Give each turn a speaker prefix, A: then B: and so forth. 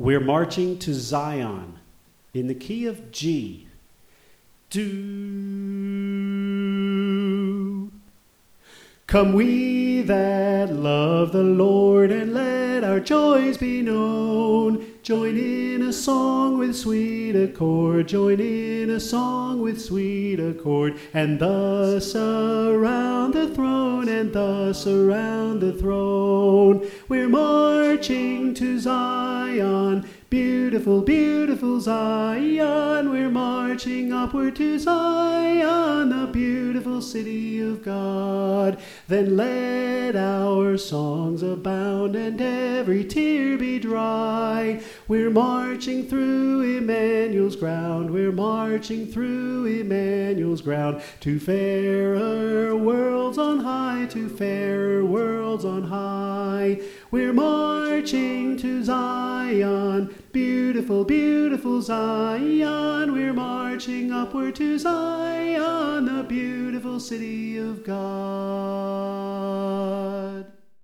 A: We're marching to Zion in the key of G. Do. Come we that love the Lord, and let our joys be known. Join in a song with sweet accord, join in a song with sweet accord, and thus around the throne, and thus around the throne. We're marching to Zion, beautiful, beautiful Zion. We're marching upward to Zion, the beautiful city of God. Then let our songs abound, and every tear be dry. We're marching through Emmanuel's ground, we're marching through Emmanuel's ground, to fairer worlds on high, to fairer worlds on high. We're marching to Zion, beautiful, beautiful Zion. We're marching upward to Zion, the beautiful city of God.